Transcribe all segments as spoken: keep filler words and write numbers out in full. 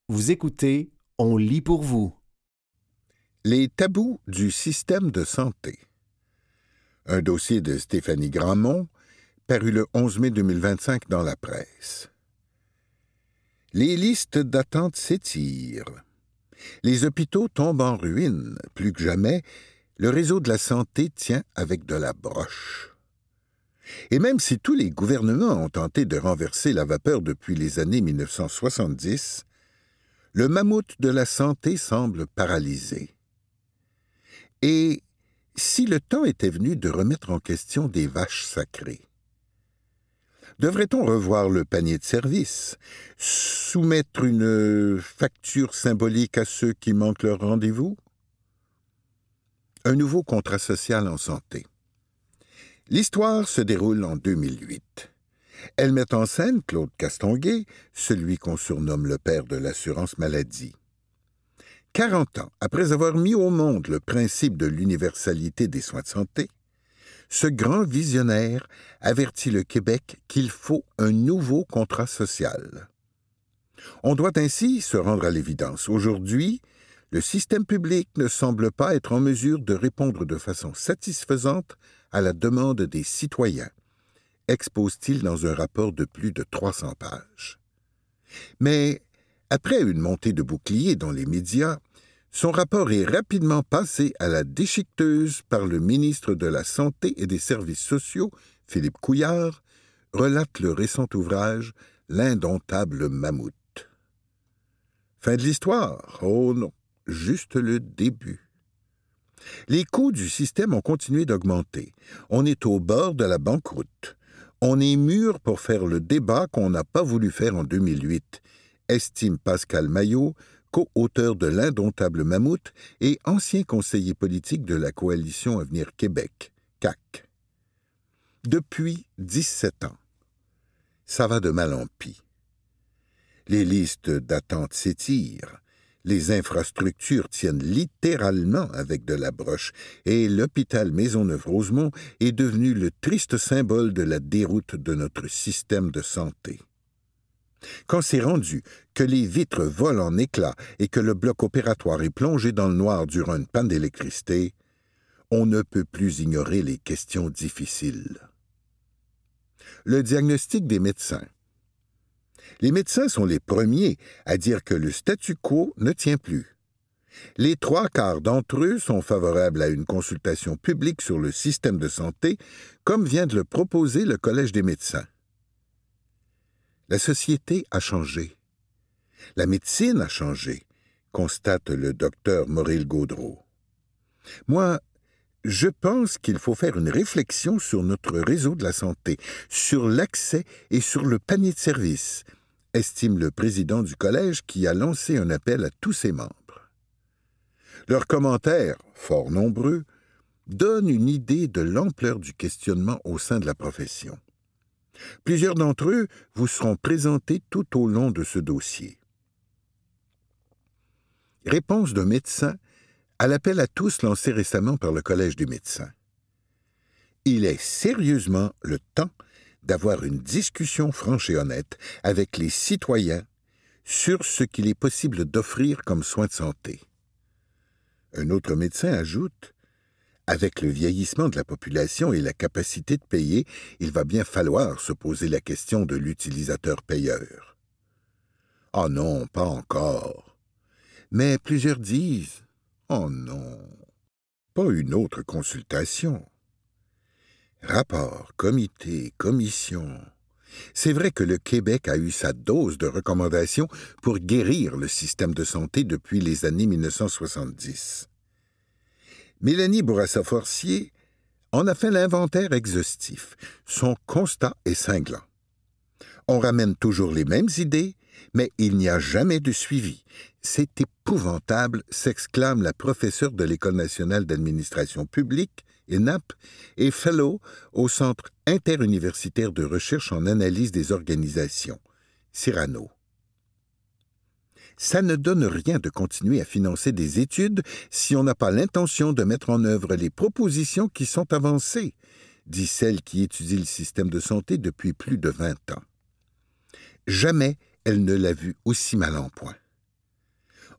Vous écoutez, on lit pour vous. Les tabous du système de santé. Un dossier de Stéphanie Grandmont, paru le onze mai deux mille vingt-cinq dans la presse. Les listes d'attente s'étirent. Les hôpitaux tombent en ruine. Plus que jamais, le réseau de la santé tient avec de la broche. Et même si tous les gouvernements ont tenté de renverser la vapeur depuis les années mille neuf cent soixante-dix, le mammouth de la santé semble paralysé. Et si le temps était venu de remettre en question des vaches sacrées? Devrait-on revoir le panier de services, soumettre une facture symbolique à ceux qui manquent leur rendez-vous? Un nouveau contrat social en santé. L'histoire se déroule en deux mille huit. Elle met en scène Claude Castonguay, celui qu'on surnomme le père de l'assurance maladie. quarante ans après avoir mis au monde le principe de l'universalité des soins de santé, ce grand visionnaire avertit le Québec qu'il faut un nouveau contrat social. On doit ainsi se rendre à l'évidence. Aujourd'hui, le système public ne semble pas être en mesure de répondre de façon satisfaisante à la demande des citoyens, expose-t-il dans un rapport de plus de trois cents pages. Mais, après une montée de boucliers dans les médias, son rapport est rapidement passé à la déchiqueteuse par le ministre de la Santé et des Services sociaux, Philippe Couillard, relate le récent ouvrage « L'indomptable mammouth ». Fin de l'histoire? Oh non, juste le début. Les coûts du système ont continué d'augmenter. On est au bord de la banqueroute. On est mûr pour faire le débat qu'on n'a pas voulu faire en deux mille huit, estime Pascal Maillot, co-auteur de L'indomptable mammouth et ancien conseiller politique de la Coalition Avenir Québec, C A Q. Depuis dix-sept ans, ça va de mal en pis. Les listes d'attente s'étirent, les infrastructures tiennent littéralement avec de la broche et l'hôpital Maisonneuve-Rosemont est devenu le triste symbole de la déroute de notre système de santé. Quand c'est rendu que les vitres volent en éclats et que le bloc opératoire est plongé dans le noir durant une panne d'électricité, on ne peut plus ignorer les questions difficiles. Le diagnostic des médecins. Les médecins sont les premiers à dire que le statu quo ne tient plus. Les trois quarts d'entre eux sont favorables à une consultation publique sur le système de santé, comme vient de le proposer le Collège des médecins. La société a changé. La médecine a changé, constate le docteur Maurice Gaudreault. Moi, je pense qu'il faut faire une réflexion sur notre réseau de la santé, sur l'accès et sur le panier de services, estime le président du collège qui a lancé un appel à tous ses membres. Leurs commentaires, fort nombreux, donnent une idée de l'ampleur du questionnement au sein de la profession. Plusieurs d'entre eux vous seront présentés tout au long de ce dossier. Réponse d'un médecin à l'appel à tous lancé récemment par le Collège des médecins. Il est sérieusement le temps d'avoir une discussion franche et honnête avec les citoyens sur ce qu'il est possible d'offrir comme soins de santé. Un autre médecin ajoute: avec le vieillissement de la population et la capacité de payer, il va bien falloir se poser la question de l'utilisateur-payeur. Ah non, pas encore. Mais plusieurs disent: oh non, pas une autre consultation. Rapport, comité, commission. C'est vrai que le Québec a eu sa dose de recommandations pour guérir le système de santé depuis les années mille neuf cent soixante-dix. Mélanie Bourassa-Forcier en a fait l'inventaire exhaustif. Son constat est cinglant. On ramène toujours les mêmes idées, mais il n'y a jamais de suivi. C'est épouvantable, s'exclame la professeure de l'École nationale d'administration publique, E N A P, et fellow au Centre interuniversitaire de recherche en analyse des organisations, Cyrano. Ça ne donne rien de continuer à financer des études si on n'a pas l'intention de mettre en œuvre les propositions qui sont avancées, dit celle qui étudie le système de santé depuis plus de vingt ans. Jamais elle ne l'a vu aussi mal en point.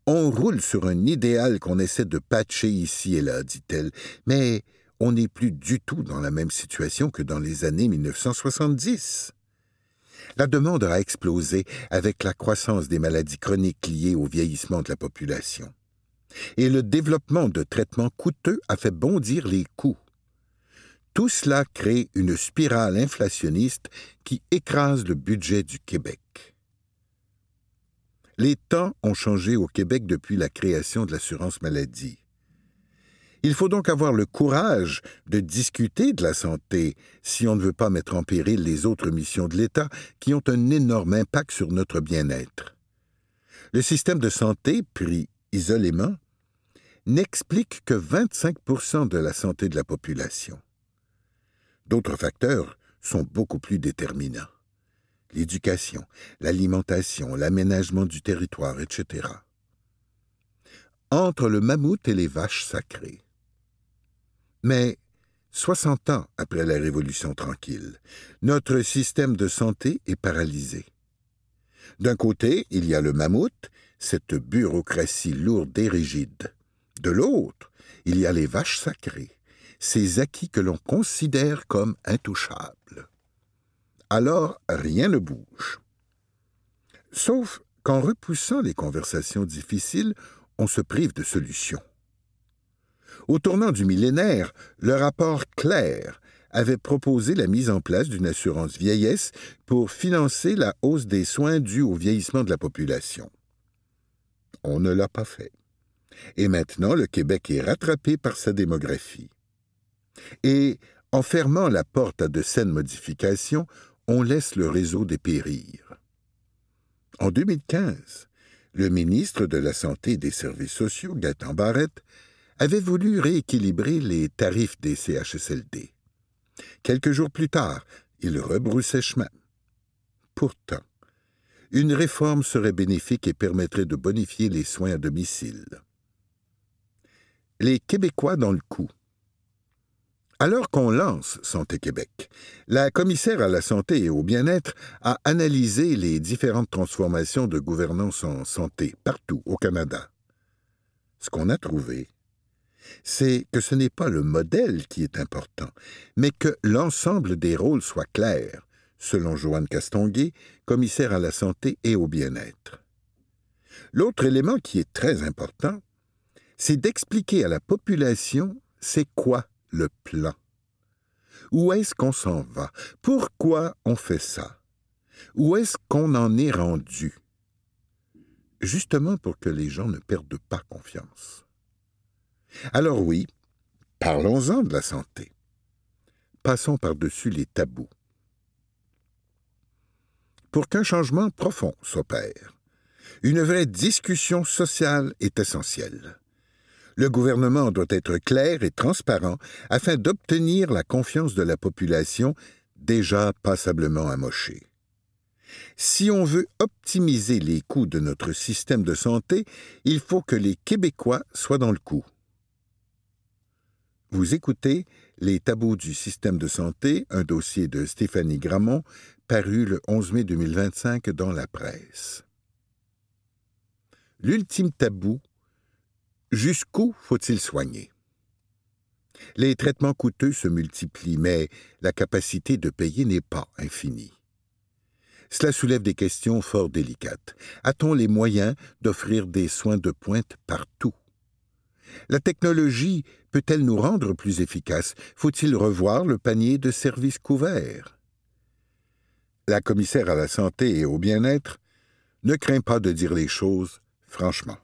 On roule sur un idéal qu'on essaie de patcher ici et là, dit-elle, mais on n'est plus du tout dans la même situation que dans les années mille neuf cent soixante-dix. La demande a explosé avec la croissance des maladies chroniques liées au vieillissement de la population. Et le développement de traitements coûteux a fait bondir les coûts. Tout cela crée une spirale inflationniste qui écrase le budget du Québec. Les temps ont changé au Québec depuis la création de l'assurance maladie. Il faut donc avoir le courage de discuter de la santé si on ne veut pas mettre en péril les autres missions de l'État qui ont un énorme impact sur notre bien-être. Le système de santé, pris isolément, n'explique que vingt-cinq pour cent de la santé de la population. D'autres facteurs sont beaucoup plus déterminants. L'éducation, l'alimentation, l'aménagement du territoire, et cetera. Entre le mammouth et les vaches sacrées. Mais, soixante ans après la Révolution tranquille, notre système de santé est paralysé. D'un côté, il y a le mammouth, cette bureaucratie lourde et rigide. De l'autre, il y a les vaches sacrées, ces acquis que l'on considère comme intouchables. Alors, rien ne bouge. Sauf qu'en repoussant les conversations difficiles, on se prive de solutions. Au tournant du millénaire, le rapport Clair avait proposé la mise en place d'une assurance vieillesse pour financer la hausse des soins dus au vieillissement de la population. On ne l'a pas fait. Et maintenant, le Québec est rattrapé par sa démographie. Et, en fermant la porte à de saines modifications, on laisse le réseau dépérir. En deux mille quinze, le ministre de la Santé et des Services sociaux, Gaétan Barrette, avait voulu rééquilibrer les tarifs des C H S L D. Quelques jours plus tard, il rebroussait chemin. Pourtant, une réforme serait bénéfique et permettrait de bonifier les soins à domicile. Les Québécois dans le coup. Alors qu'on lance Santé Québec, la commissaire à la santé et au bien-être a analysé les différentes transformations de gouvernance en santé partout au Canada. Ce qu'on a trouvé, c'est que ce n'est pas le modèle qui est important, mais que l'ensemble des rôles soit clair, selon Joanne Castonguay, commissaire à la santé et au bien-être. L'autre élément qui est très important, c'est d'expliquer à la population c'est quoi le plan. Où est-ce qu'on s'en va? Pourquoi on fait ça? Où est-ce qu'on en est rendu? Justement pour que les gens ne perdent pas confiance. Alors oui, parlons-en de la santé. Passons par-dessus les tabous. Pour qu'un changement profond s'opère, une vraie discussion sociale est essentielle. Le gouvernement doit être clair et transparent afin d'obtenir la confiance de la population déjà passablement amochée. Si on veut optimiser les coûts de notre système de santé, il faut que les Québécois soient dans le coup. Vous écoutez Les tabous du système de santé, un dossier de Stéphanie Gramont, paru le onze mai deux mille vingt-cinq dans la presse. L'ultime tabou, jusqu'où faut-il soigner? Les traitements coûteux se multiplient, mais la capacité de payer n'est pas infinie. Cela soulève des questions fort délicates. A-t-on les moyens d'offrir des soins de pointe partout? La technologie peut-elle nous rendre plus efficaces? Faut-il revoir le panier de services couverts? La commissaire à la santé et au bien-être ne craint pas de dire les choses franchement.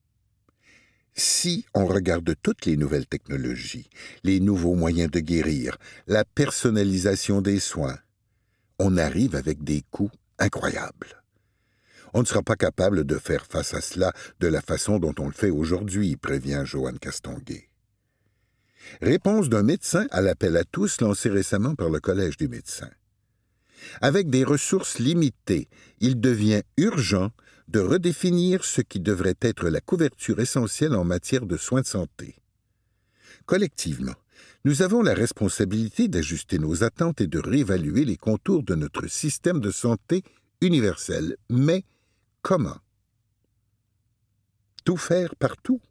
Si on regarde toutes les nouvelles technologies, les nouveaux moyens de guérir, la personnalisation des soins, on arrive avec des coûts incroyables. On ne sera pas capable de faire face à cela de la façon dont on le fait aujourd'hui, prévient Joanne Castonguay. Réponse d'un médecin à l'appel à tous lancé récemment par le Collège des médecins. Avec des ressources limitées, il devient urgent de redéfinir ce qui devrait être la couverture essentielle en matière de soins de santé. Collectivement, nous avons la responsabilité d'ajuster nos attentes et de réévaluer les contours de notre système de santé universel. Mais comment? Tout faire partout?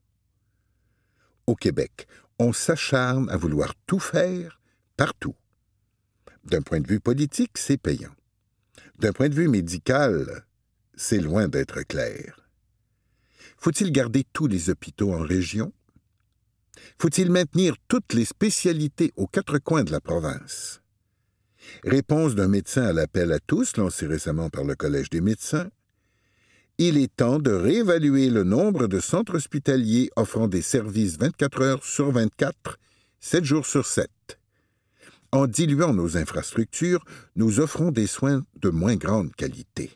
Au Québec, on s'acharne à vouloir tout faire partout. D'un point de vue politique, c'est payant. D'un point de vue médical, c'est loin d'être clair. Faut-il garder tous les hôpitaux en région? Faut-il maintenir toutes les spécialités aux quatre coins de la province? Réponse d'un médecin à l'appel à tous lancé récemment par le Collège des médecins. Il est temps de réévaluer le nombre de centres hospitaliers offrant des services vingt-quatre heures sur vingt-quatre, sept jours sur sept. En diluant nos infrastructures, nous offrons des soins de moins grande qualité.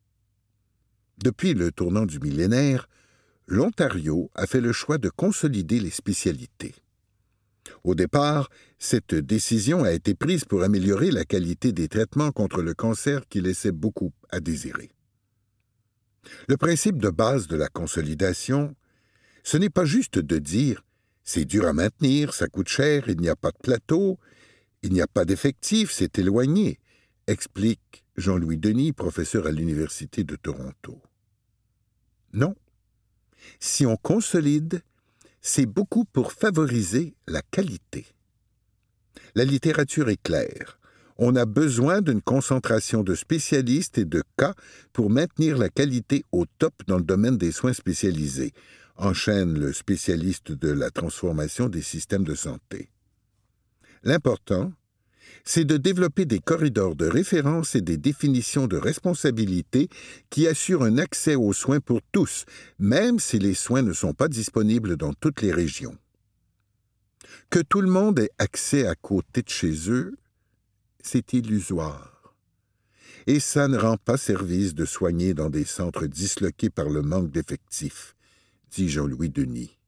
Depuis le tournant du millénaire, l'Ontario a fait le choix de consolider les spécialités. Au départ, cette décision a été prise pour améliorer la qualité des traitements contre le cancer qui laissait beaucoup à désirer. Le principe de base de la consolidation, ce n'est pas juste de dire « c'est dur à maintenir, ça coûte cher, il n'y a pas de plateau, il n'y a pas d'effectifs, c'est éloigné », explique Jean-Louis Denis, professeur à l'Université de Toronto. Non. Si on consolide, c'est beaucoup pour favoriser la qualité. La littérature est claire. On a besoin d'une concentration de spécialistes et de cas pour maintenir la qualité au top dans le domaine des soins spécialisés, enchaîne le spécialiste de la transformation des systèmes de santé. L'important, c'est de développer des corridors de référence et des définitions de responsabilité qui assurent un accès aux soins pour tous, même si les soins ne sont pas disponibles dans toutes les régions. Que tout le monde ait accès à côté de chez eux, c'est illusoire. Et ça ne rend pas service de soigner dans des centres disloqués par le manque d'effectifs, dit Jean-Louis Denis.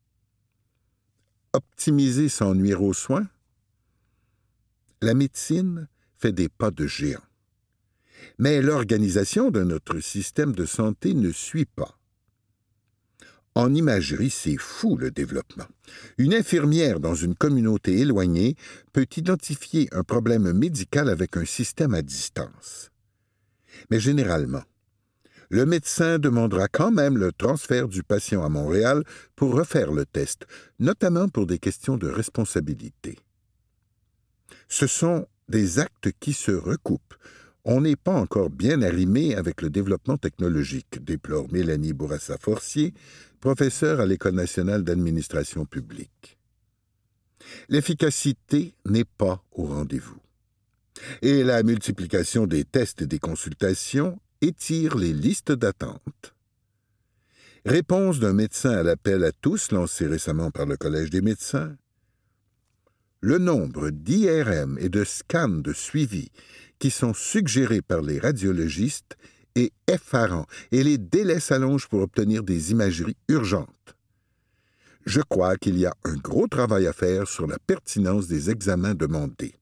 Optimiser sans nuire aux soins? La médecine fait des pas de géant. Mais l'organisation de notre système de santé ne suit pas. En imagerie, c'est fou le développement. Une infirmière dans une communauté éloignée peut identifier un problème médical avec un système à distance. Mais généralement, le médecin demandera quand même le transfert du patient à Montréal pour refaire le test, notamment pour des questions de responsabilité. Ce sont des actes qui se recoupent. On n'est pas encore bien arrimé avec le développement technologique, déplore Mélanie Bourassa-Forcier, professeure à l'École nationale d'administration publique. L'efficacité n'est pas au rendez-vous. Et la multiplication des tests et des consultations étire les listes d'attente. Réponse d'un médecin à l'appel à tous lancé récemment par le Collège des médecins. Le nombre d'I R M et de scans de suivi qui sont suggérés par les radiologistes est effarant et les délais s'allongent pour obtenir des imageries urgentes. Je crois qu'il y a un gros travail à faire sur la pertinence des examens demandés.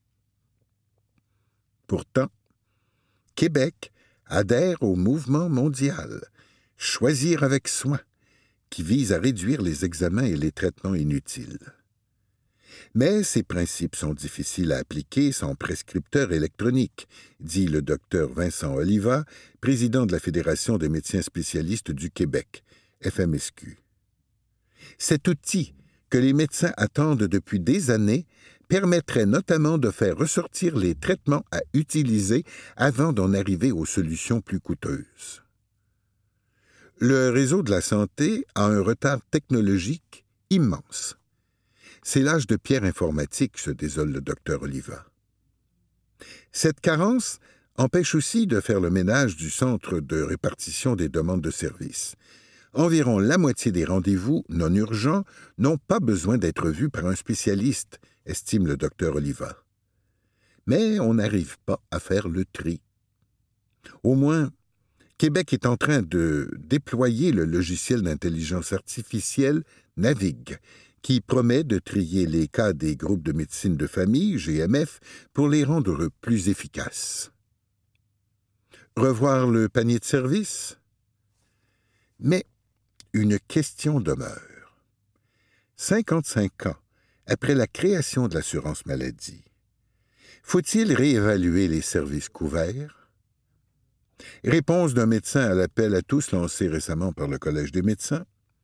Pourtant, Québec adhère au mouvement mondial « Choisir avec soin » qui vise à réduire les examens et les traitements inutiles. Mais ces principes sont difficiles à appliquer sans prescripteur électronique, dit le docteur Vincent Oliva, président de la Fédération des médecins spécialistes du Québec, F M S Q. Cet outil, que les médecins attendent depuis des années, permettrait notamment de faire ressortir les traitements à utiliser avant d'en arriver aux solutions plus coûteuses. Le réseau de la santé a un retard technologique immense. C'est l'âge de pierre informatique, se désole le docteur Oliva. Cette carence empêche aussi de faire le ménage du centre de répartition des demandes de services. Environ la moitié des rendez-vous non urgents n'ont pas besoin d'être vus par un spécialiste, estime le docteur Oliva. Mais on n'arrive pas à faire le tri. Au moins, Québec est en train de déployer le logiciel d'intelligence artificielle Navigue, qui promet de trier les cas des groupes de médecine de famille, G M F, pour les rendre plus efficaces. Revoir le panier de services? Mais une question demeure. cinquante-cinq ans après la création de l'assurance maladie, faut-il réévaluer les services couverts? Réponse d'un médecin à l'appel à tous lancé récemment par le Collège des médecins.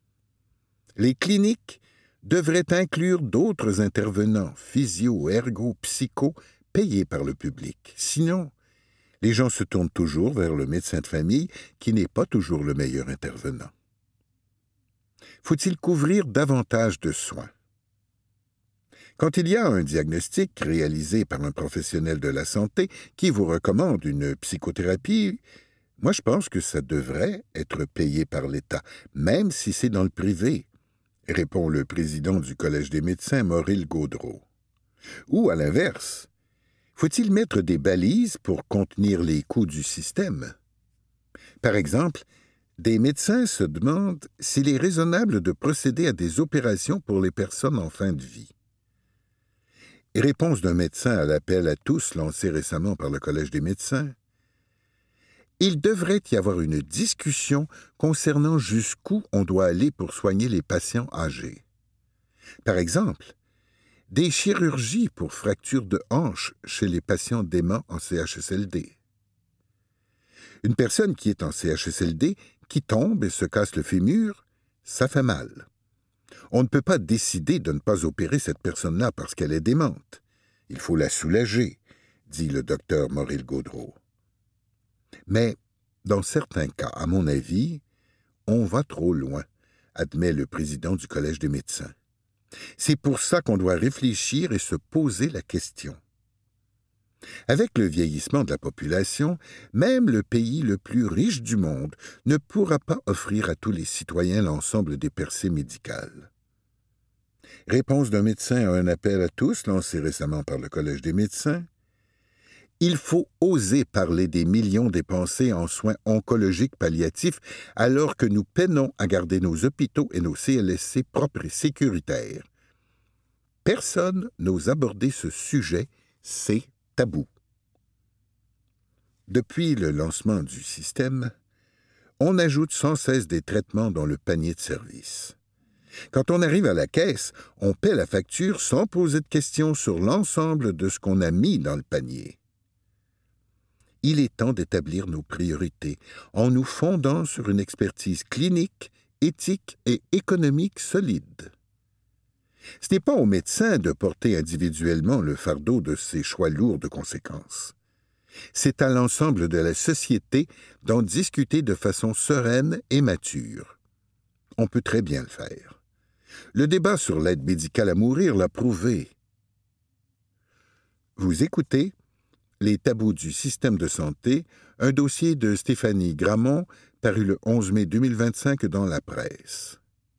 Les cliniques devraient inclure d'autres intervenants, physio, ergo, psycho, payés par le public. Sinon, les gens se tournent toujours vers le médecin de famille qui n'est pas toujours le meilleur intervenant. Faut-il couvrir davantage de soins? Quand il y a un diagnostic réalisé par un professionnel de la santé qui vous recommande une psychothérapie, moi je pense que ça devrait être payé par l'État, même si c'est dans le privé, répond le président du Collège des médecins, Moril Gaudreau. Ou à l'inverse, faut-il mettre des balises pour contenir les coûts du système? Par exemple, des médecins se demandent s'il est raisonnable de procéder à des opérations pour les personnes en fin de vie. Réponse d'un médecin à l'appel à tous lancé récemment par le Collège des médecins. Il devrait y avoir une discussion concernant jusqu'où on doit aller pour soigner les patients âgés. Par exemple, des chirurgies pour fractures de hanche chez les patients déments en C H S L D. Une personne qui est en C H S L D, qui tombe et se casse le fémur, ça fait mal. On ne peut pas décider de ne pas opérer cette personne-là parce qu'elle est démente. Il faut la soulager, dit le docteur Moril Gaudreau. Mais, dans certains cas, à mon avis, on va trop loin, admet le président du Collège des médecins. C'est pour ça qu'on doit réfléchir et se poser la question. Avec le vieillissement de la population, même le pays le plus riche du monde ne pourra pas offrir à tous les citoyens l'ensemble des percées médicales. Réponse d'un médecin à un appel à tous lancé récemment par le Collège des médecins. Il faut oser parler des millions dépensés en soins oncologiques palliatifs alors que nous peinons à garder nos hôpitaux et nos C L S C propres et sécuritaires. Personne n'ose aborder ce sujet, c'est tabou. Depuis le lancement du système, on ajoute sans cesse des traitements dans le panier de services. Quand on arrive à la caisse, on paie la facture sans poser de questions sur l'ensemble de ce qu'on a mis dans le panier. Il est temps d'établir nos priorités en nous fondant sur une expertise clinique, éthique et économique solide. Ce n'est pas aux médecins de porter individuellement le fardeau de ces choix lourds de conséquences. C'est à l'ensemble de la société d'en discuter de façon sereine et mature. On peut très bien le faire. Le débat sur l'aide médicale à mourir l'a prouvé. Vous écoutez Les tabous du système de santé, un dossier de Stéphanie Gramont, paru le onze mai deux mille vingt-cinq dans la presse.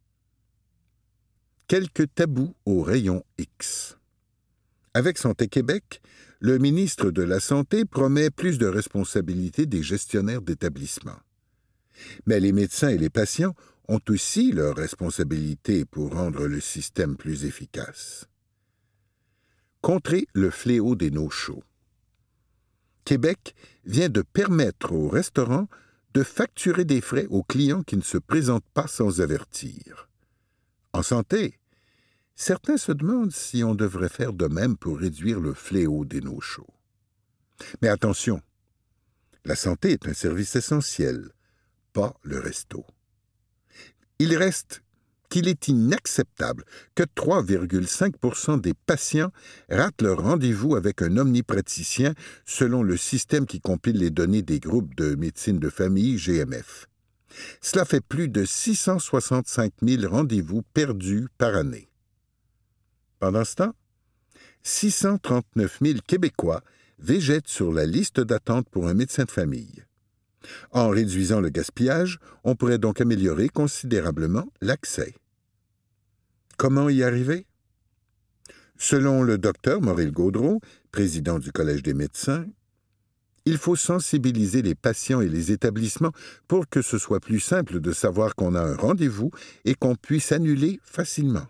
Quelques tabous au rayon X. Avec Santé Québec, le ministre de la Santé promet plus de responsabilités des gestionnaires d'établissements. Mais les médecins et les patients ont aussi leurs responsabilités pour rendre le système plus efficace. Contrer le fléau des no-shows. Québec vient de permettre aux restaurants de facturer des frais aux clients qui ne se présentent pas sans avertir. En santé, certains se demandent si on devrait faire de même pour réduire le fléau des no-shows. Mais attention, la santé est un service essentiel, pas le resto. Il reste qu'il est inacceptable que trois virgule cinq pour cent des patients ratent leur rendez-vous avec un omnipraticien selon le système qui compile les données des groupes de médecine de famille G M F. Cela fait plus de six cent soixante-cinq mille rendez-vous perdus par année. Pendant ce temps, six cent trente-neuf mille Québécois végètent sur la liste d'attente pour un médecin de famille. En réduisant le gaspillage, on pourrait donc améliorer considérablement l'accès. Comment y arriver? Selon le docteur Moril Gaudreau, président du Collège des médecins, il faut sensibiliser les patients et les établissements pour que ce soit plus simple de savoir qu'on a un rendez-vous et qu'on puisse annuler facilement.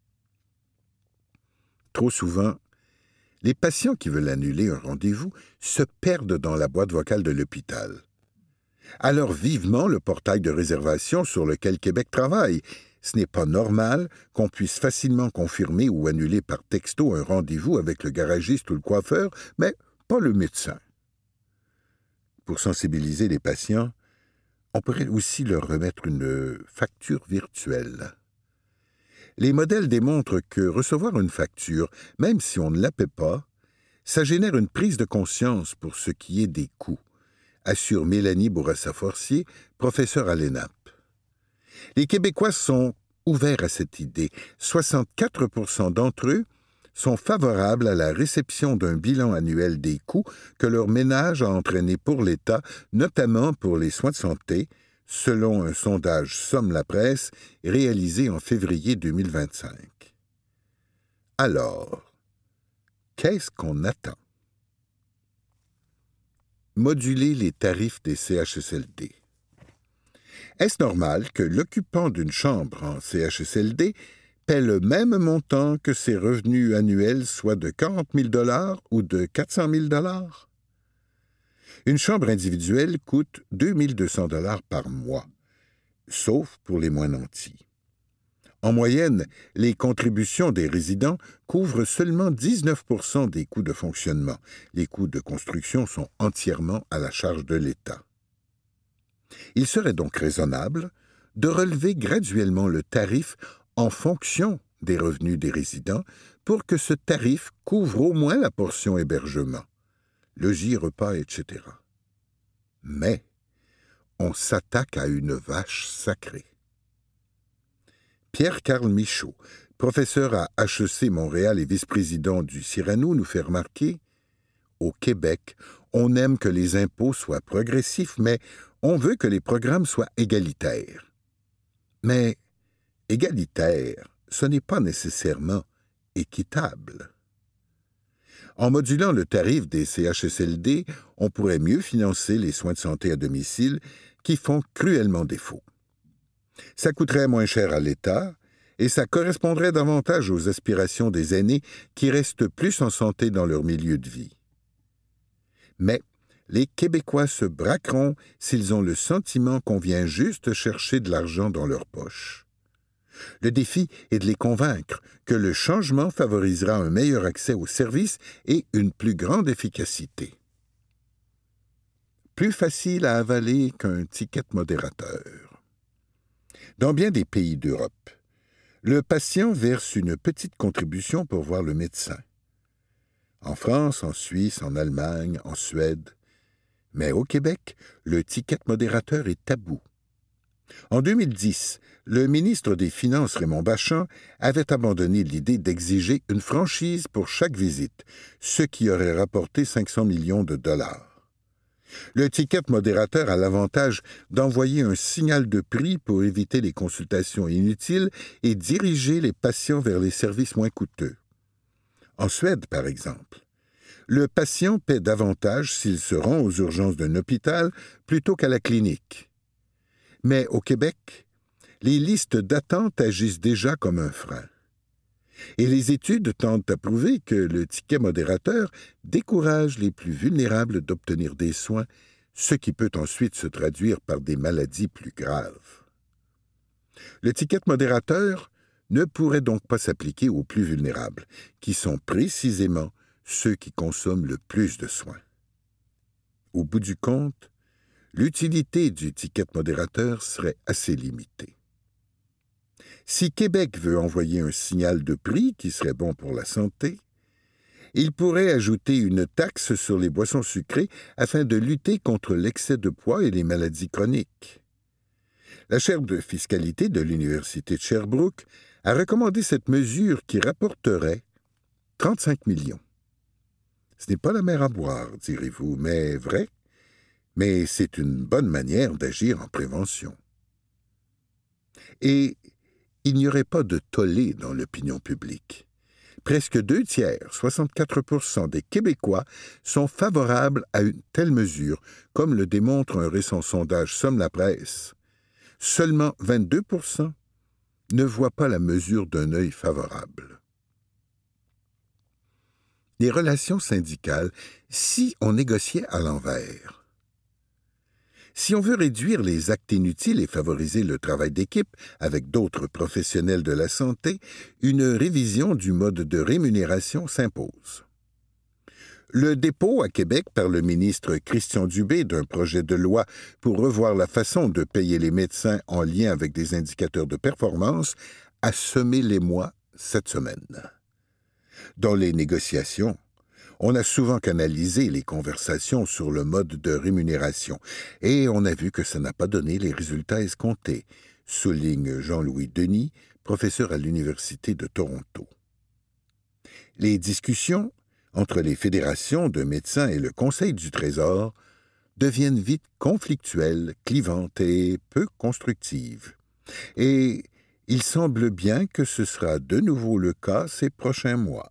Trop souvent, les patients qui veulent annuler un rendez-vous se perdent dans la boîte vocale de l'hôpital. Alors vivement le portail de réservation sur lequel Québec travaille. Ce n'est pas normal qu'on puisse facilement confirmer ou annuler par texto un rendez-vous avec le garagiste ou le coiffeur, mais pas le médecin. Pour sensibiliser les patients, on pourrait aussi leur remettre une facture virtuelle. Les modèles démontrent que recevoir une facture, même si on ne la paie pas, ça génère une prise de conscience pour ce qui est des coûts, assure Mélanie Bourassa-Forcier, professeure à l'E N A P. Les Québécois sont ouverts à cette idée. soixante-quatre pour cent d'entre eux sont favorables à la réception d'un bilan annuel des coûts que leur ménage a entraîné pour l'État, notamment pour les soins de santé, selon un sondage Somme la Presse réalisé en février deux mille vingt-cinq. Alors, qu'est-ce qu'on attend? Moduler les tarifs des C H S L D. Est-ce normal que l'occupant d'une chambre en C H S L D paie le même montant que ses revenus annuels, soit de quarante mille dollars ou de quatre cent mille dollars? Une chambre individuelle coûte deux mille deux cents dollars par mois, sauf pour les mois nantis. En moyenne, les contributions des résidents couvrent seulement dix-neuf pour cent des coûts de fonctionnement. Les coûts de construction sont entièrement à la charge de l'État. Il serait donc raisonnable de relever graduellement le tarif en fonction des revenus des résidents pour que ce tarif couvre au moins la portion hébergement, logis, repas, et cetera. Mais on s'attaque à une vache sacrée. Pierre-Carl Michaud, professeur à H E C Montréal et vice-président du Cyrano, nous fait remarquer « Au Québec, on aime que les impôts soient progressifs, mais on veut que les programmes soient égalitaires. » Mais égalitaire, ce n'est pas nécessairement équitable. En modulant le tarif des C H S L D, on pourrait mieux financer les soins de santé à domicile qui font cruellement défaut. Ça coûterait moins cher à l'État et ça correspondrait davantage aux aspirations des aînés qui restent plus en santé dans leur milieu de vie. Mais les Québécois se braqueront s'ils ont le sentiment qu'on vient juste chercher de l'argent dans leur poche. Le défi est de les convaincre que le changement favorisera un meilleur accès aux services et une plus grande efficacité. Plus facile à avaler qu'un ticket modérateur. Dans bien des pays d'Europe, le patient verse une petite contribution pour voir le médecin. En France, en Suisse, en Allemagne, en Suède. Mais au Québec, le ticket modérateur est tabou. En deux mille dix, le ministre des Finances, Raymond Bachand, avait abandonné l'idée d'exiger une franchise pour chaque visite, ce qui aurait rapporté cinq cents millions de dollars. Le ticket modérateur a l'avantage d'envoyer un signal de prix pour éviter les consultations inutiles et diriger les patients vers les services moins coûteux. En Suède, par exemple, le patient paie davantage s'il se rend aux urgences d'un hôpital plutôt qu'à la clinique. Mais au Québec, les listes d'attente agissent déjà comme un frein. Et les études tendent à prouver que le ticket modérateur décourage les plus vulnérables d'obtenir des soins, ce qui peut ensuite se traduire par des maladies plus graves. Le ticket modérateur ne pourrait donc pas s'appliquer aux plus vulnérables, qui sont précisément ceux qui consomment le plus de soins. Au bout du compte, l'utilité du ticket modérateur serait assez limitée. Si Québec veut envoyer un signal de prix qui serait bon pour la santé, il pourrait ajouter une taxe sur les boissons sucrées afin de lutter contre l'excès de poids et les maladies chroniques. La chaire de fiscalité de l'Université de Sherbrooke a recommandé cette mesure qui rapporterait trente-cinq millions. Ce n'est pas la mer à boire, direz-vous, mais vrai, mais c'est une bonne manière d'agir en prévention. Et il n'y aurait pas de tollé dans l'opinion publique. Presque deux tiers, soixante-quatre pour cent des Québécois sont favorables à une telle mesure, comme le démontre un récent sondage Somme la Presse. Seulement vingt-deux pour cent ne voient pas la mesure d'un œil favorable. Les relations syndicales, si on négociait à l'envers. Si on veut réduire les actes inutiles et favoriser le travail d'équipe avec d'autres professionnels de la santé, une révision du mode de rémunération s'impose. Le dépôt à Québec par le ministre Christian Dubé d'un projet de loi pour revoir la façon de payer les médecins en lien avec des indicateurs de performance a semé l'émoi cette semaine. Dans les négociations, on a souvent canalisé les conversations sur le mode de rémunération et on a vu que ça n'a pas donné les résultats escomptés, souligne Jean-Louis Denis, professeur à l'Université de Toronto. Les discussions entre les fédérations de médecins et le Conseil du Trésor deviennent vite conflictuelles, clivantes et peu constructives. Et il semble bien que ce sera de nouveau le cas ces prochains mois.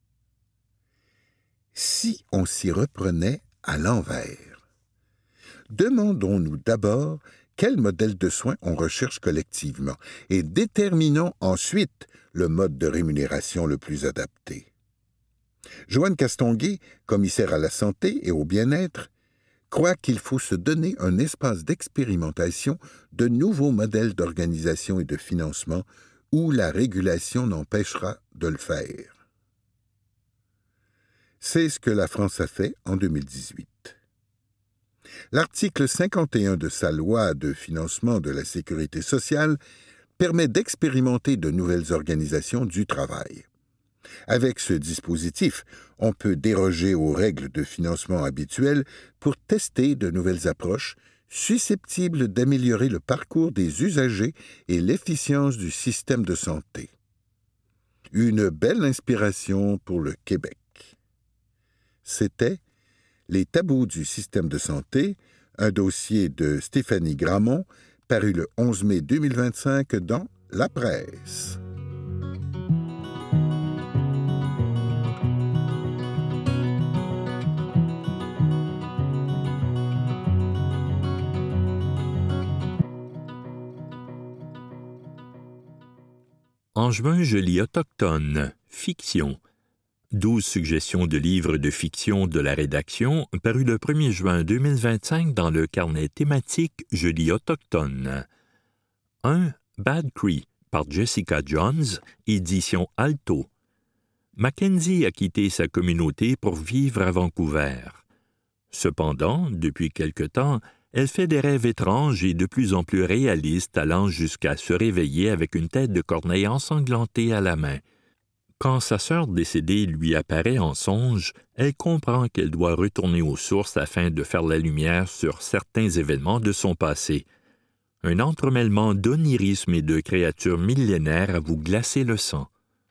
Si on s'y reprenait à l'envers, demandons-nous d'abord quel modèle de soins on recherche collectivement et déterminons ensuite le mode de rémunération le plus adapté. Joanne Castonguay, commissaire à la santé et au bien-être, croit qu'il faut se donner un espace d'expérimentation de nouveaux modèles d'organisation et de financement où la régulation n'empêchera de le faire. C'est ce que la France a fait en deux mille dix-huit. L'article cinquante et un de sa loi de financement de la sécurité sociale permet d'expérimenter de nouvelles organisations du travail. Avec ce dispositif, on peut déroger aux règles de financement habituelles pour tester de nouvelles approches susceptibles d'améliorer le parcours des usagers et l'efficience du système de santé. Une belle inspiration pour le Québec. C'était Les tabous du système de santé, un dossier de Stéphanie Gramont, paru le onze mai deux mille vingt-cinq dans La Presse. En juin, je lis Autochtone, fiction. douze suggestions de livres de fiction de la rédaction, paru le premier juin deux mille vingt-cinq dans le carnet thématique Je lis Autochtone. un. Bad Cree, par Jessica Johns, édition Alto. Mackenzie a quitté sa communauté pour vivre à Vancouver. Cependant, depuis quelque temps, elle fait des rêves étranges et de plus en plus réalistes, allant jusqu'à se réveiller avec une tête de corneille ensanglantée à la main. Quand sa sœur décédée lui apparaît en songe, elle comprend qu'elle doit retourner aux sources afin de faire la lumière sur certains événements de son passé. Un entremêlement d'onirisme et de créatures millénaires à vous glacer le sang.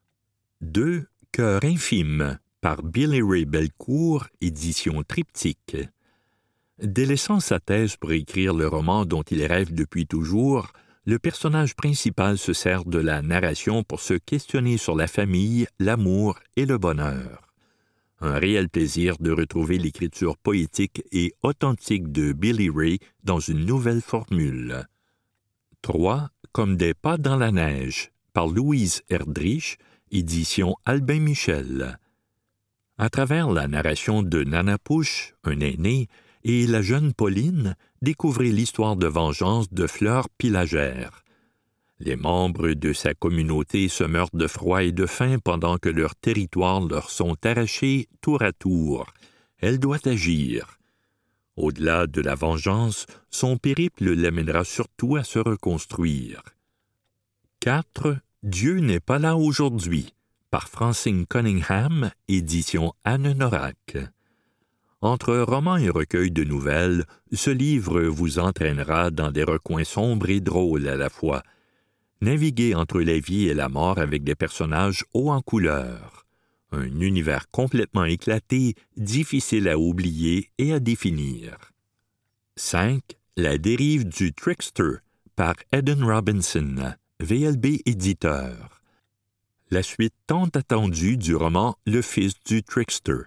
deux. Cœur infime, par Billy Ray Belcourt, édition Triptyque. Délaissant sa thèse pour écrire le roman dont il rêve depuis toujours, le personnage principal se sert de la narration pour se questionner sur la famille, l'amour et le bonheur. Un réel plaisir de retrouver l'écriture poétique et authentique de Billy Ray dans une nouvelle formule. trois. Comme des pas dans la neige, par Louise Erdrich, édition Albin Michel. À travers la narration de Nana Pouche, un aîné, et la jeune Pauline, découvrez l'histoire de vengeance de Fleur Pilagère. Les membres de sa communauté se meurent de froid et de faim pendant que leurs territoires leur sont arrachés tour à tour. Elle doit agir. Au-delà de la vengeance, son périple l'amènera surtout à se reconstruire. quatre. Dieu n'est pas là aujourd'hui, par Francine Cunningham, édition Anne Norac. Entre roman et recueil de nouvelles, ce livre vous entraînera dans des recoins sombres et drôles à la fois. Naviguez entre la vie et la mort avec des personnages hauts en couleur. Un univers complètement éclaté, difficile à oublier et à définir. cinq. La dérive du trickster, par Eden Robinson, V L B éditeur. La suite tant attendue du roman Le fils du trickster.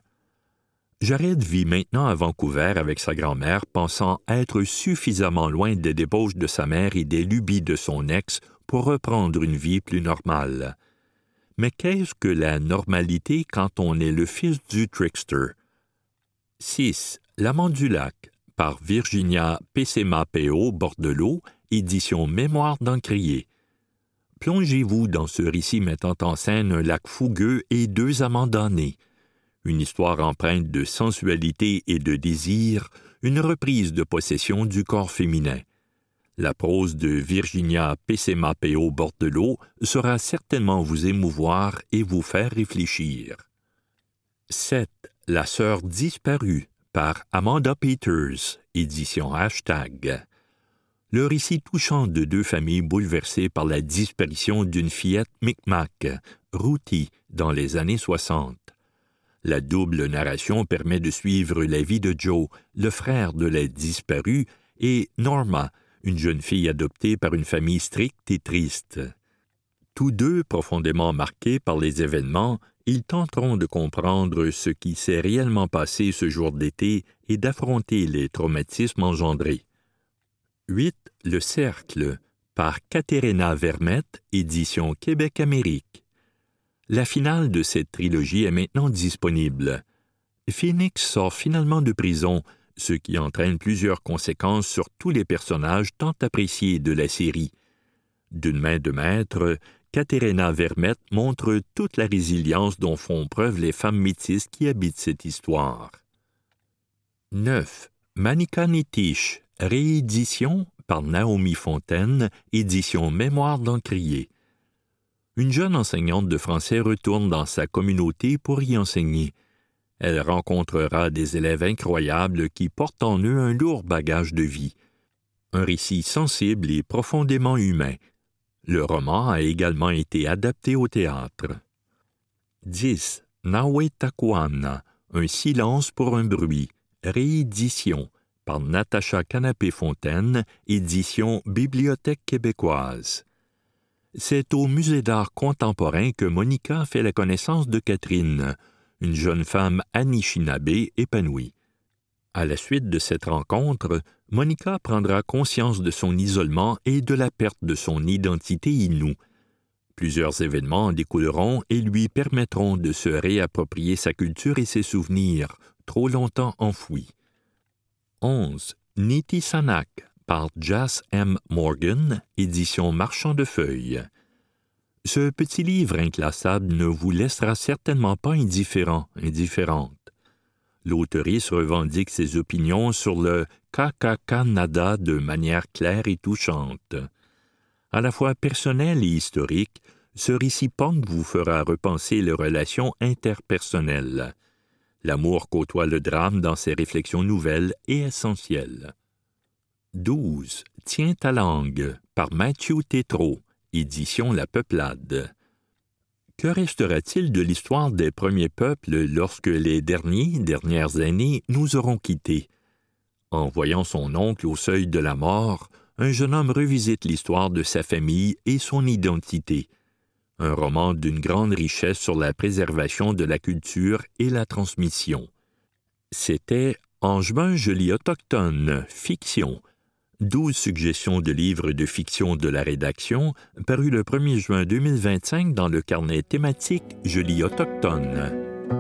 Jared vit maintenant à Vancouver avec sa grand-mère, pensant être suffisamment loin des débauches de sa mère et des lubies de son ex pour reprendre une vie plus normale. Mais qu'est-ce que la normalité quand on est le fils du trickster? six. L'amant du lac, par Virginia Pescema-Péo Bordelot, édition Mémoire d'Encrier. Plongez-vous dans ce récit mettant en scène un lac fougueux et deux amants damnés. Une histoire empreinte de sensualité et de désir, une reprise de possession du corps féminin. La prose de Virginia Pescemapeo-Bordelot saura certainement vous émouvoir et vous faire réfléchir. sept. La sœur disparue par Amanda Peters, édition Hashtag. Le récit touchant de deux familles bouleversées par la disparition d'une fillette Micmac, Ruthie, dans les années soixante. La double narration permet de suivre la vie de Joe, le frère de la disparue, et Norma, une jeune fille adoptée par une famille stricte et triste. Tous deux profondément marqués par les événements, ils tenteront de comprendre ce qui s'est réellement passé ce jour d'été et d'affronter les traumatismes engendrés. huit. Le Cercle, par Caterina Vermette, édition Québec-Amérique. La finale de cette trilogie est maintenant disponible. Phoenix sort finalement de prison, ce qui entraîne plusieurs conséquences sur tous les personnages tant appréciés de la série. D'une main de maître, Caterina Vermette montre toute la résilience dont font preuve les femmes métisses qui habitent cette histoire. neuf. Manika Nitish, réédition par Naomi Fontaine, édition Mémoire d'Encrier. Une jeune enseignante de français retourne dans sa communauté pour y enseigner. Elle rencontrera des élèves incroyables qui portent en eux un lourd bagage de vie. Un récit sensible et profondément humain. Le roman a également été adapté au théâtre. dix. Nawe Takuana, un silence pour un bruit, réédition, par Natacha Canapé-Fontaine, édition Bibliothèque québécoise. C'est au Musée d'art contemporain que Monica fait la connaissance de Catherine, une jeune femme Anishinaabe épanouie. À la suite de cette rencontre, Monica prendra conscience de son isolement et de la perte de son identité inoue. Plusieurs événements en découleront et lui permettront de se réapproprier sa culture et ses souvenirs, trop longtemps enfouis. onze. Nitisanak, par Jas M. Morgan, édition Marchand de Feuilles. Ce petit livre inclassable ne vous laissera certainement pas indifférent, indifférente. L'auteurice revendique ses opinions sur le Kaka-Kannada de manière claire et touchante. À la fois personnel et historique, ce récit punk vous fera repenser les relations interpersonnelles. L'amour côtoie le drame dans ses réflexions nouvelles et essentielles. douze. Tiens ta langue, par Mathieu Tétrault, édition La Peuplade. Que restera-t-il de l'histoire des premiers peuples lorsque les derniers, dernières années nous auront quittés? En voyant son oncle au seuil de la mort, un jeune homme revisite l'histoire de sa famille et son identité. Un roman d'une grande richesse sur la préservation de la culture et la transmission. C'était Angevin je lis autochtone, fiction. douze suggestions de livres de fiction de la rédaction, paru le premier juin deux mille vingt-cinq dans le carnet thématique Je lis autochtone.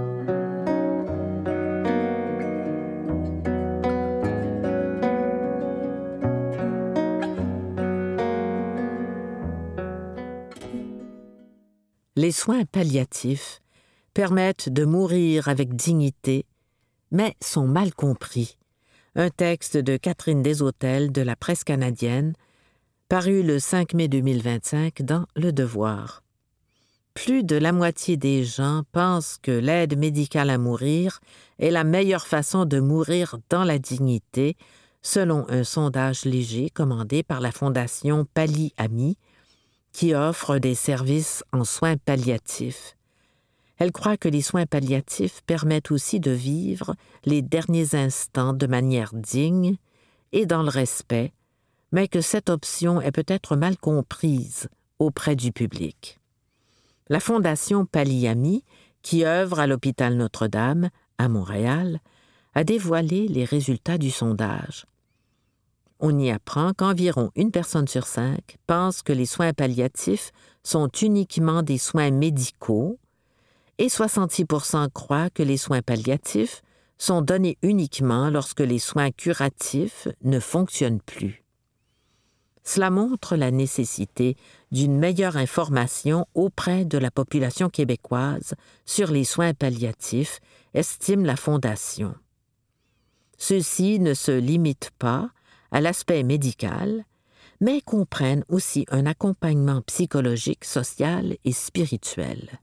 Les soins palliatifs permettent de mourir avec dignité, mais sont mal compris. Un texte de Catherine Deshôtels de la Presse canadienne, paru le cinq mai deux mille vingt-cinq dans Le Devoir. Plus de la moitié des gens pensent que l'aide médicale à mourir est la meilleure façon de mourir dans la dignité, selon un sondage léger commandé par la Fondation Palli-Ami, qui offre des services en soins palliatifs. Elle croit que les soins palliatifs permettent aussi de vivre les derniers instants de manière digne et dans le respect, mais que cette option est peut-être mal comprise auprès du public. La Fondation Palli-Ami, qui œuvre à l'hôpital Notre-Dame, à Montréal, a dévoilé les résultats du sondage. On y apprend qu'environ une personne sur cinq pense que les soins palliatifs sont uniquement des soins médicaux et soixante-six pour cent croient que les soins palliatifs sont donnés uniquement lorsque les soins curatifs ne fonctionnent plus. Cela montre la nécessité d'une meilleure information auprès de la population québécoise sur les soins palliatifs estiment la Fondation. Ceux-ci ne se limitent pas à l'aspect médical, mais comprennent aussi un accompagnement psychologique, social et spirituel.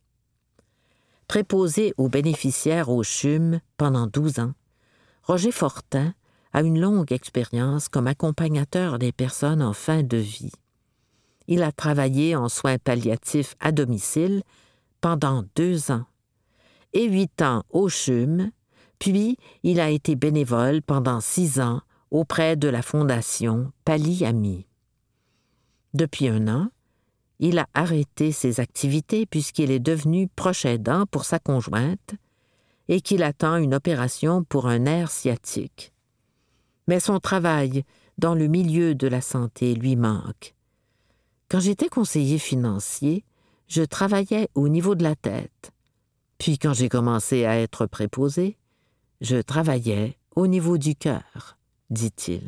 Préposé aux bénéficiaires au C H U M pendant douze ans, Roger Fortin a une longue expérience comme accompagnateur des personnes en fin de vie. Il a travaillé en soins palliatifs à domicile pendant deux ans et huit ans au C H U M, puis il a été bénévole pendant six ans auprès de la Fondation Palli-Ami. Depuis un an, il a arrêté ses activités puisqu'il est devenu proche aidant pour sa conjointe et qu'il attend une opération pour un nerf sciatique. Mais son travail dans le milieu de la santé lui manque. Quand j'étais conseiller financier, je travaillais au niveau de la tête. Puis quand j'ai commencé à être préposé, je travaillais au niveau du cœur, dit-il.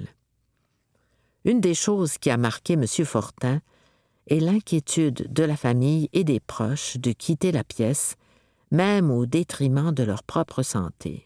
Une des choses qui a marqué M. Fortin est l'inquiétude de la famille et des proches de quitter la pièce, même au détriment de leur propre santé.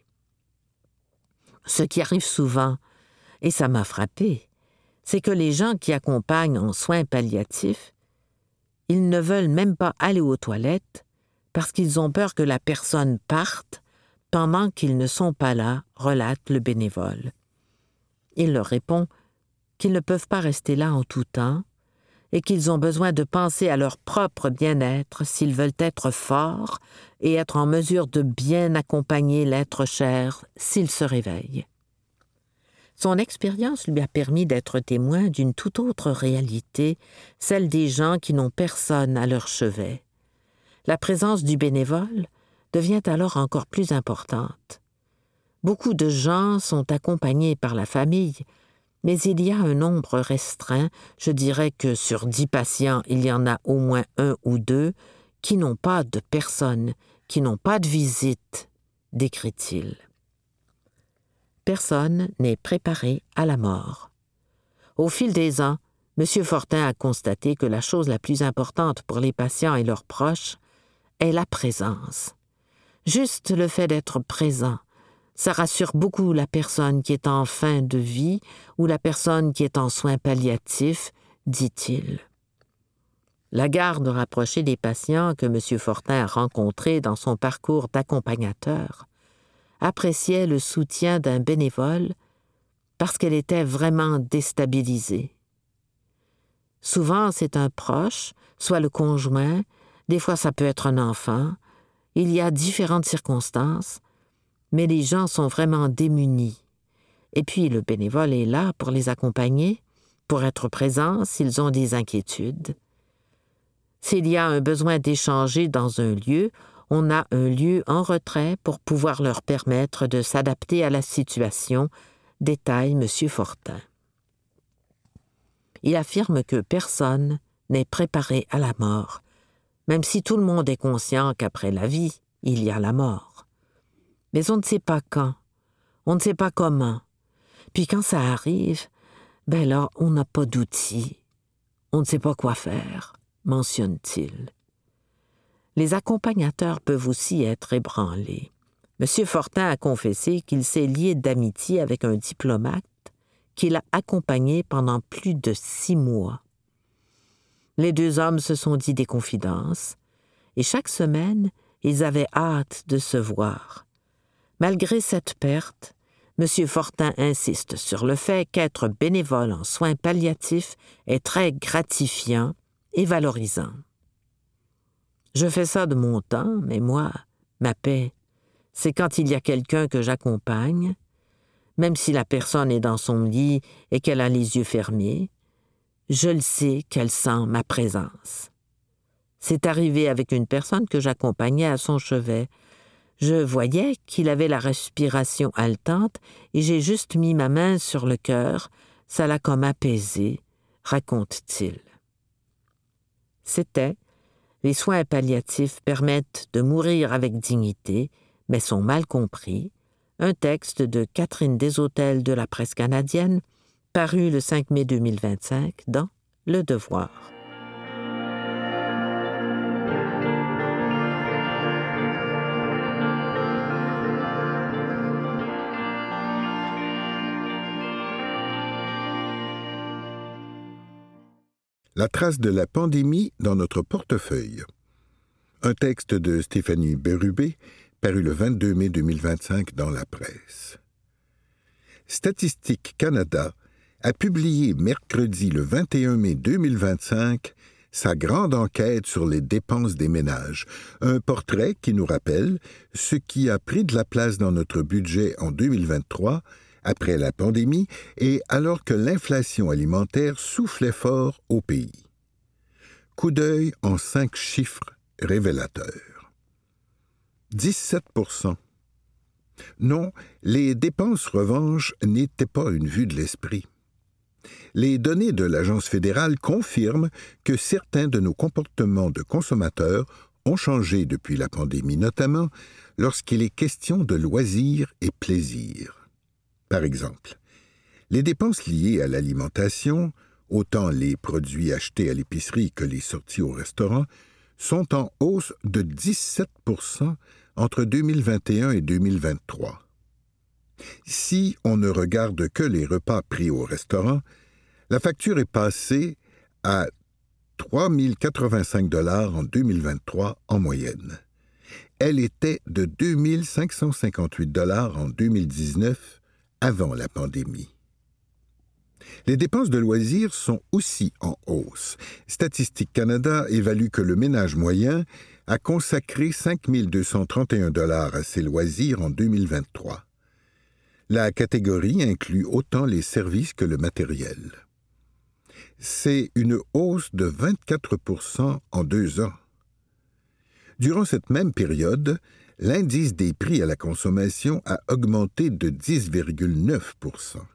Ce qui arrive souvent, et ça m'a frappé, c'est que les gens qui accompagnent en soins palliatifs, ils ne veulent même pas aller aux toilettes parce qu'ils ont peur que la personne parte pendant qu'ils ne sont pas là, relate le bénévole. Il leur répond qu'ils ne peuvent pas rester là en tout temps et qu'ils ont besoin de penser à leur propre bien-être s'ils veulent être forts et être en mesure de bien accompagner l'être cher s'il se réveille. Son expérience lui a permis d'être témoin d'une toute autre réalité, celle des gens qui n'ont personne à leur chevet. La présence du bénévole devient alors encore plus importante. Beaucoup de gens sont accompagnés par la famille, mais il y a un nombre restreint, je dirais que sur dix patients, il y en a au moins un ou deux, qui n'ont pas de personne, qui n'ont pas de visite, décrit-il. Personne n'est préparé à la mort. Au fil des ans, M. Fortin a constaté que la chose la plus importante pour les patients et leurs proches est la présence. Juste le fait d'être présent, ça rassure beaucoup la personne qui est en fin de vie ou la personne qui est en soins palliatifs, dit-il. La garde rapprochée des patients que M. Fortin a rencontrés dans son parcours d'accompagnateur appréciait le soutien d'un bénévole parce qu'elle était vraiment déstabilisée. Souvent, c'est un proche, soit le conjoint, des fois ça peut être un enfant. Il y a différentes circonstances, mais les gens sont vraiment démunis. Et puis, le bénévole est là pour les accompagner, pour être présent s'ils ont des inquiétudes. S'il y a un besoin d'échanger dans un lieu, on a un lieu en retrait pour pouvoir leur permettre de s'adapter à la situation, détaille M. Fortin. Il affirme que personne n'est préparé à la mort, même si tout le monde est conscient qu'après la vie, il y a la mort. Mais on ne sait pas quand, on ne sait pas comment. Puis quand ça arrive, ben là, on n'a pas d'outils, on ne sait pas quoi faire, mentionne-t-il. Les accompagnateurs peuvent aussi être ébranlés. M. Fortin a confessé qu'il s'est lié d'amitié avec un diplomate qu'il a accompagné pendant plus de six mois. Les deux hommes se sont dit des confidences, et chaque semaine, ils avaient hâte de se voir. Malgré cette perte, M. Fortin insiste sur le fait qu'être bénévole en soins palliatifs est très gratifiant et valorisant. Je fais ça de mon temps, mais moi, ma paix, c'est quand il y a quelqu'un que j'accompagne, même si la personne est dans son lit et qu'elle a les yeux fermés, je le sais qu'elle sent ma présence. C'est arrivé avec une personne que j'accompagnais à son chevet. Je voyais qu'il avait la respiration haletante et j'ai juste mis ma main sur le cœur. Ça l'a comme apaisé, raconte-t-il. C'était « Les soins palliatifs permettent de mourir avec dignité, mais sont mal compris », un texte de Catherine Desautels de la Presse canadienne, paru le cinq mai deux mille vingt-cinq dans Le Devoir. La trace de la pandémie dans notre portefeuille. Un texte de Stéphanie Bérubé, paru le vingt-deux mai deux mille vingt-cinq dans la presse. Statistique Canada a publié mercredi le vingt et un mai deux mille vingt-cinq sa grande enquête sur les dépenses des ménages, un portrait qui nous rappelle ce qui a pris de la place dans notre budget en deux mille vingt-trois, après la pandémie et alors que l'inflation alimentaire soufflait fort au pays. Coup d'œil en cinq chiffres révélateurs. dix-sept pour cent. Non, les dépenses revanche n'étaient pas une vue de l'esprit. Les données de l'Agence fédérale confirment que certains de nos comportements de consommateurs ont changé depuis la pandémie, notamment lorsqu'il est question de loisirs et plaisirs. Par exemple, les dépenses liées à l'alimentation, autant les produits achetés à l'épicerie que les sorties au restaurant, sont en hausse de dix-sept pour cent entre deux mille vingt et un et deux mille vingt-trois. Si on ne regarde que les repas pris au restaurant, la facture est passée à trois mille quatre-vingt-cinq dollars en deux mille vingt-trois en moyenne. Elle était de deux mille cinq cent cinquante-huit dollars en deux mille dix-neuf, avant la pandémie. Les dépenses de loisirs sont aussi en hausse. Statistique Canada évalue que le ménage moyen a consacré cinq mille deux cent trente et un dollars à ses loisirs en deux mille vingt-trois. La catégorie inclut autant les services que le matériel. C'est une hausse de vingt-quatre pour cent en deux ans. Durant cette même période, l'indice des prix à la consommation a augmenté de dix virgule neuf pour cent.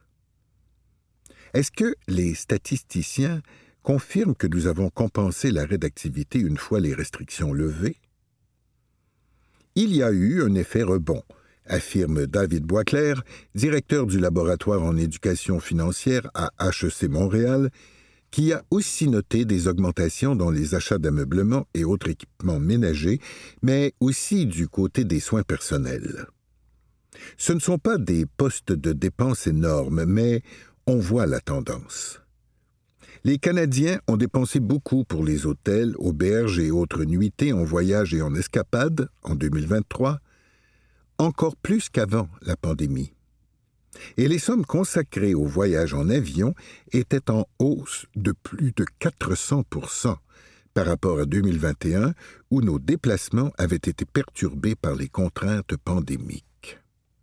Est-ce que les statisticiens confirment que nous avons compensé l'arrêt d'activité une fois les restrictions levées? Il y a eu un effet rebond, affirme David Boisclair, directeur du laboratoire en éducation financière à H E C Montréal, qui a aussi noté des augmentations dans les achats d'ameublement et autres équipements ménagers, mais aussi du côté des soins personnels. Ce ne sont pas des postes de dépenses énormes, mais on voit la tendance. Les Canadiens ont dépensé beaucoup pour les hôtels, auberges et autres nuitées en voyage et en escapade en deux mille vingt-trois, encore plus qu'avant la pandémie. Et les sommes consacrées au voyage en avion étaient en hausse de plus de quatre cents pour cent par rapport à deux mille vingt et un, où nos déplacements avaient été perturbés par les contraintes pandémiques.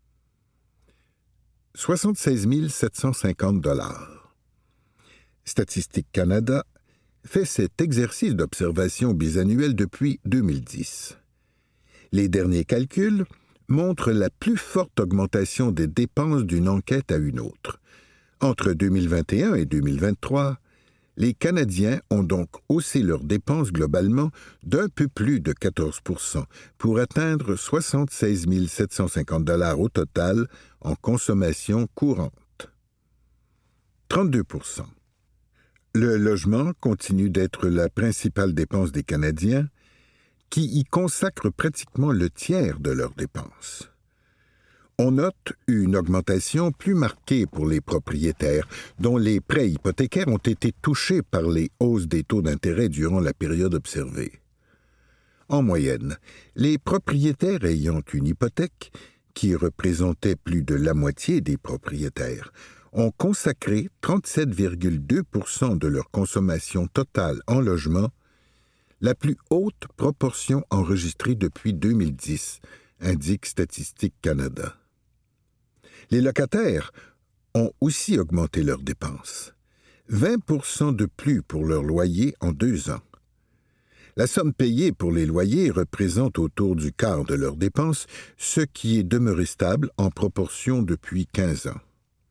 soixante-seize mille sept cent cinquante dollars. Statistique Canada fait cet exercice d'observation bisannuelle depuis deux mille dix. Les derniers calculs montrent la plus forte augmentation des dépenses d'une enquête à une autre. Entre deux mille vingt et un et deux mille vingt-trois, les Canadiens ont donc haussé leurs dépenses globalement d'un peu plus de quatorze pour cent pour atteindre soixante-seize mille sept cent cinquante dollars au total en consommation courante. trente-deux pour cent. Le logement continue d'être la principale dépense des Canadiens, qui y consacrent pratiquement le tiers de leurs dépenses. On note une augmentation plus marquée pour les propriétaires, dont les prêts hypothécaires ont été touchés par les hausses des taux d'intérêt durant la période observée. En moyenne, les propriétaires ayant une hypothèque, qui représentait plus de la moitié des propriétaires, ont consacré trente-sept virgule deux pour cent de leur consommation totale en logement, la plus haute proportion enregistrée depuis deux mille dix, indique Statistique Canada. Les locataires ont aussi augmenté leurs dépenses, vingt pour cent de plus pour leur loyer en deux ans. La somme payée pour les loyers représente autour du quart de leurs dépenses, ce qui est demeuré stable en proportion depuis quinze ans.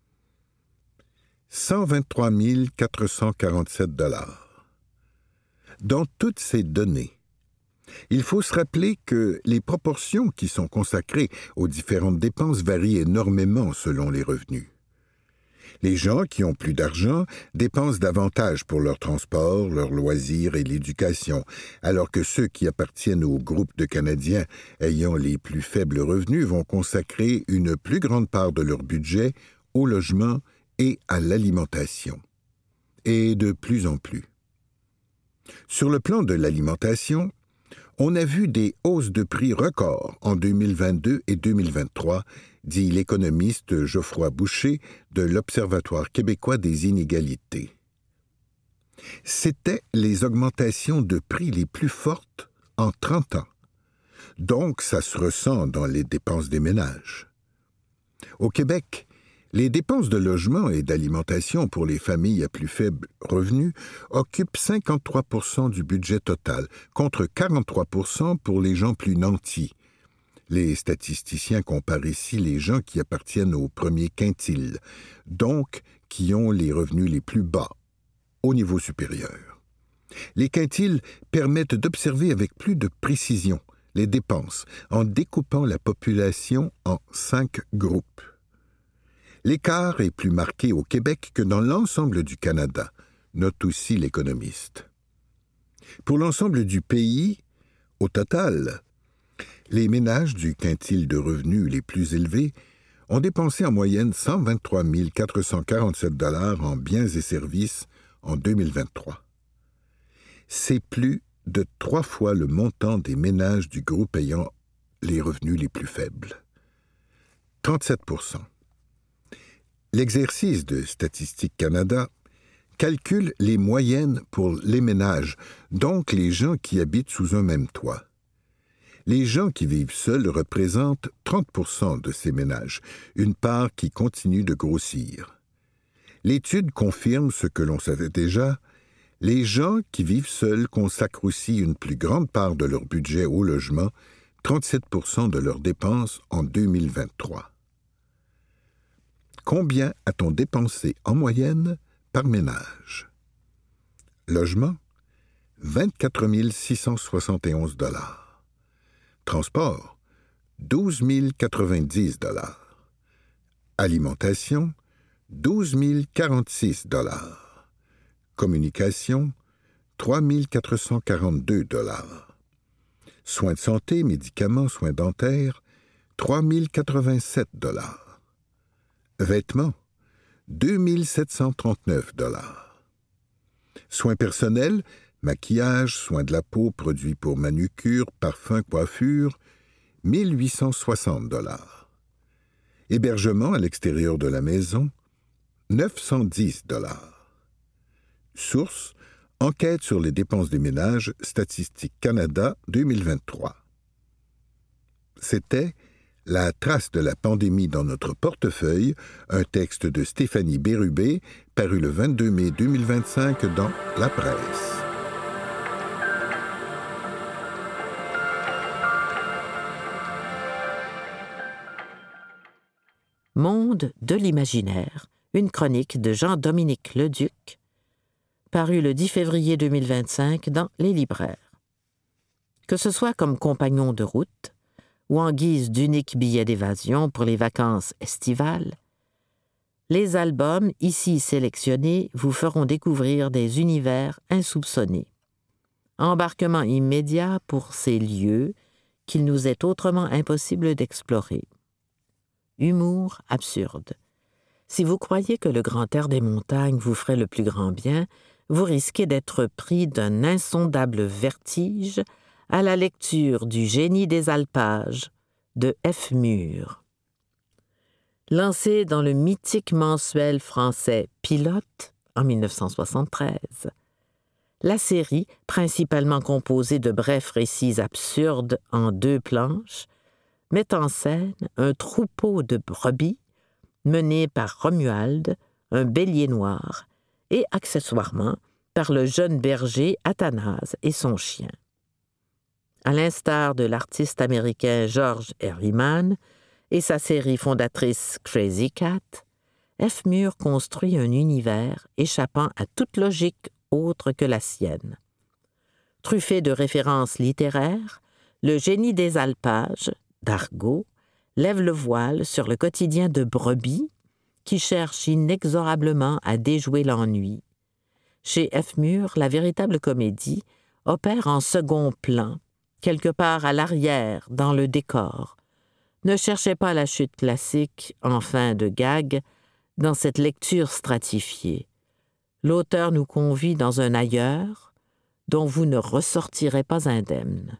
cent vingt-trois mille quatre cent quarante-sept dollars. Dans toutes ces données, il faut se rappeler que les proportions qui sont consacrées aux différentes dépenses varient énormément selon les revenus. Les gens qui ont plus d'argent dépensent davantage pour leur transport, leurs loisirs et l'éducation, alors que ceux qui appartiennent au groupe de Canadiens ayant les plus faibles revenus vont consacrer une plus grande part de leur budget au logement et à l'alimentation. Et de plus en plus. Sur le plan de l'alimentation, on a vu des hausses de prix records en deux mille vingt-deux et deux mille vingt-trois, dit l'économiste Geoffroy Boucher de l'Observatoire québécois des inégalités. C'étaient les augmentations de prix les plus fortes en trente ans. Donc, ça se ressent dans les dépenses des ménages. Au Québec, les dépenses de logement et d'alimentation pour les familles à plus faible revenu occupent cinquante-trois pour cent du budget total, contre quarante-trois pour cent pour les gens plus nantis. Les statisticiens comparent ici les gens qui appartiennent au premier quintile, donc qui ont les revenus les plus bas, au niveau supérieur. Les quintiles permettent d'observer avec plus de précision les dépenses en découpant la population en cinq groupes. L'écart est plus marqué au Québec que dans l'ensemble du Canada, note aussi l'économiste. Pour l'ensemble du pays, au total, les ménages du quintile de revenus les plus élevés ont dépensé en moyenne cent vingt-trois mille quatre cent quarante-sept dollars en biens et services en deux mille vingt-trois. C'est plus de trois fois le montant des ménages du groupe ayant les revenus les plus faibles. trente-sept pour cent. L'exercice de Statistique Canada calcule les moyennes pour les ménages, donc les gens qui habitent sous un même toit. Les gens qui vivent seuls représentent trente pour cent de ces ménages, une part qui continue de grossir. L'étude confirme ce que l'on savait déjà. Les gens qui vivent seuls consacrent aussi une plus grande part de leur budget au logement, trente-sept pour cent de leurs dépenses en deux mille vingt-trois. Combien a-t-on dépensé en moyenne par ménage? Logement, vingt-quatre mille six cent soixante et onze dollars. Transport, douze mille quatre-vingt-dix dollars. Alimentation, douze mille quarante-six dollars. Communication, trois mille quatre cent quarante-deux dollars. Soins de santé, médicaments, soins dentaires, trois mille quatre-vingt-sept dollars. Vêtements, deux mille sept cent trente-neuf dollars. Soins personnels, maquillage, soins de la peau, produits pour manucure, parfum, coiffure, mille huit cent soixante dollars. Hébergement à l'extérieur de la maison, neuf cent dix dollars. Source, enquête sur les dépenses des ménages, Statistique Canada deux mille vingt-trois. C'était La trace de la pandémie dans notre portefeuille, un texte de Stéphanie Bérubé, paru le vingt-deux mai deux mille vingt-cinq dans La Presse. Monde de l'imaginaire, une chronique de Jean-Dominique Leduc, paru le dix février deux mille vingt-cinq dans Les Libraires. Que ce soit comme compagnon de route ou en guise d'unique billet d'évasion pour les vacances estivales, les albums ici sélectionnés vous feront découvrir des univers insoupçonnés. Embarquement immédiat pour ces lieux qu'il nous est autrement impossible d'explorer. Humour absurde. Si vous croyez que le grand air des montagnes vous ferait le plus grand bien, vous risquez d'être pris d'un insondable vertige à la lecture du Génie des alpages de F. Mur. Lancé dans le mythique mensuel français Pilote en mille neuf cent soixante-treize, la série, principalement composée de brefs récits absurdes en deux planches, met en scène un troupeau de brebis mené par Romuald, un bélier noir, et accessoirement par le jeune berger Athanase et son chien. À l'instar de l'artiste américain George Herriman et sa série fondatrice Crazy Cat, F. Mur construit un univers échappant à toute logique autre que la sienne. Truffé de références littéraires, le Génie des alpages, d'Argot, lève le voile sur le quotidien de brebis qui cherche inexorablement à déjouer l'ennui. Chez F. Mur, la véritable comédie opère en second plan, quelque part à l'arrière, dans le décor. Ne cherchez pas la chute classique, en fin de gag, dans cette lecture stratifiée. L'auteur nous convie dans un ailleurs, dont vous ne ressortirez pas indemne.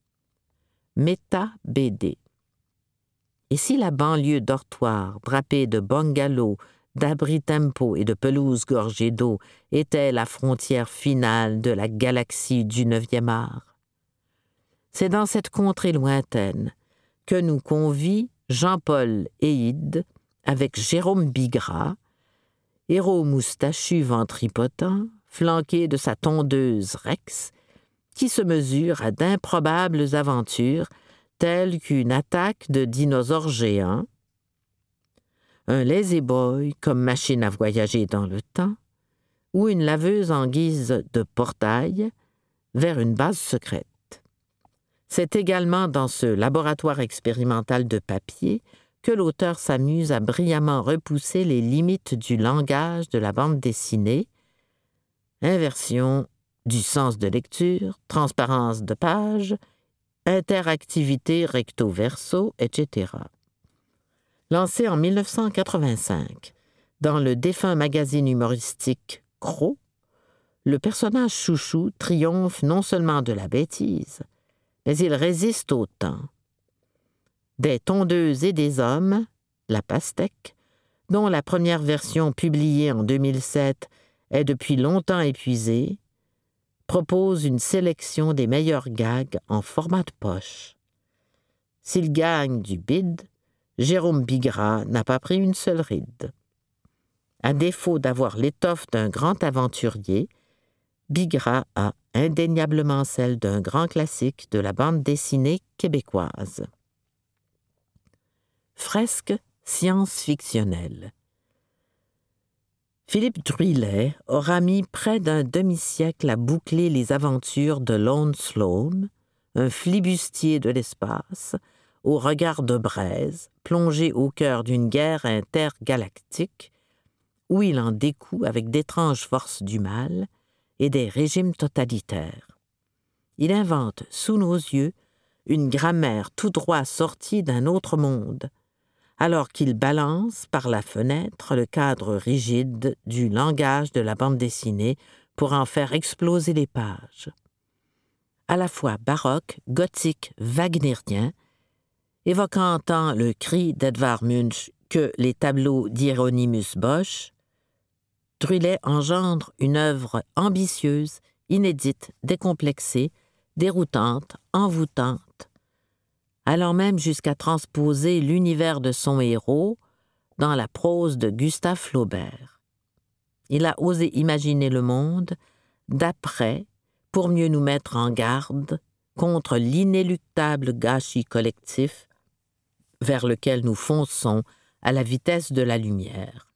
Méta-B D. Et si la banlieue dortoir, drapée de bungalows, d'abris tempo et de pelouses gorgées d'eau, était la frontière finale de la galaxie du neuvième art? C'est dans cette contrée lointaine que nous convie Jean-Paul Héide avec Jérôme Bigras, héros moustachu ventripotent, flanqué de sa tondeuse Rex, qui se mesure à d'improbables aventures telles qu'une attaque de dinosaures géants, un lazy boy comme machine à voyager dans le temps, ou une laveuse en guise de portail vers une base secrète. C'est également dans ce laboratoire expérimental de papier que l'auteur s'amuse à brillamment repousser les limites du langage de la bande dessinée, inversion du sens de lecture, transparence de page, interactivité recto-verso, et cetera. Lancé en mille neuf cent quatre-vingt-cinq dans le défunt magazine humoristique Croc, le personnage chouchou triomphe non seulement de la bêtise, mais il résiste au temps. Des tondeuses et des hommes, la pastèque, dont la première version publiée en deux mille sept est depuis longtemps épuisée, propose une sélection des meilleurs gags en format de poche. S'il gagne du bid, Jérôme Bigras n'a pas pris une seule ride. À défaut d'avoir l'étoffe d'un grand aventurier, Bigras a indéniablement celle d'un grand classique de la bande dessinée québécoise. Fresque science-fictionnelle. Philippe Druillet aura mis près d'un demi-siècle à boucler les aventures de Lone Sloan, un flibustier de l'espace, au regard de braise, plongé au cœur d'une guerre intergalactique, où il en découd avec d'étranges forces du mal et des régimes totalitaires. Il invente sous nos yeux une grammaire tout droit sortie d'un autre monde, alors qu'il balance par la fenêtre le cadre rigide du langage de la bande dessinée pour en faire exploser les pages. À la fois baroque, gothique, wagnérien, évoquant tant le cri d'Edvard Munch que les tableaux d'Hieronymus Bosch, Druillet engendre une œuvre ambitieuse, inédite, décomplexée, déroutante, envoûtante, allant même jusqu'à transposer l'univers de son héros dans la prose de Gustave Flaubert. Il a osé imaginer le monde d'après pour mieux nous mettre en garde contre l'inéluctable gâchis collectif vers lequel nous fonçons à la vitesse de la lumière.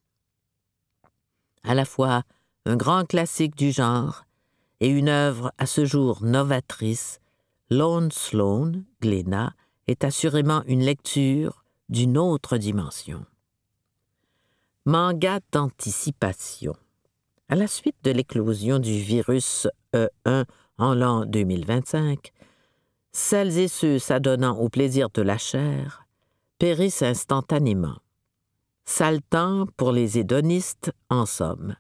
À la fois un grand classique du genre et une œuvre à ce jour novatrice, Lone Sloan, Glénat, est assurément une lecture d'une autre dimension. Manga d'anticipation. À la suite de l'éclosion du virus E un en l'an deux mille vingt-cinq, celles et ceux s'adonnant au plaisir de la chair périssent instantanément. Sale temps pour les hédonistes, en somme.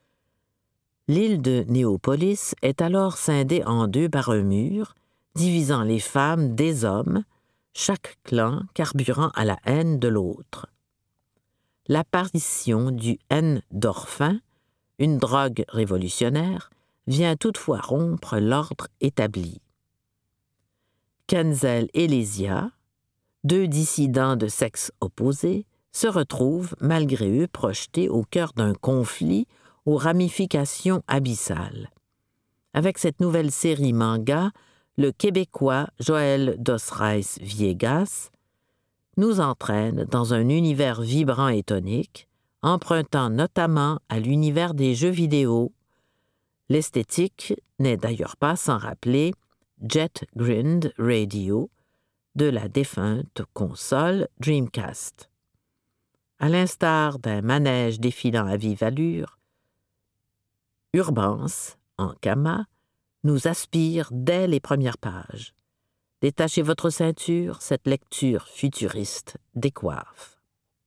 L'île de Néopolis est alors scindée en deux par un mur, divisant les femmes des hommes, chaque clan carburant à la haine de l'autre. L'apparition du endorphin, une drogue révolutionnaire, vient toutefois rompre l'ordre établi. Kenzel et Lésia, deux dissidents de sexe opposé, se retrouvent, malgré eux, projetés au cœur d'un conflit aux ramifications abyssales. Avec cette nouvelle série manga, le Québécois Joël Dos Reis Viegas nous entraîne dans un univers vibrant et tonique, empruntant notamment à l'univers des jeux vidéo. L'esthétique n'est d'ailleurs pas sans rappeler Jet Grind Radio de la défunte console Dreamcast. À l'instar d'un manège défilant à vive allure, Urbance, en Kama, nous aspire dès les premières pages. Détachez votre ceinture, cette lecture futuriste décoiffe.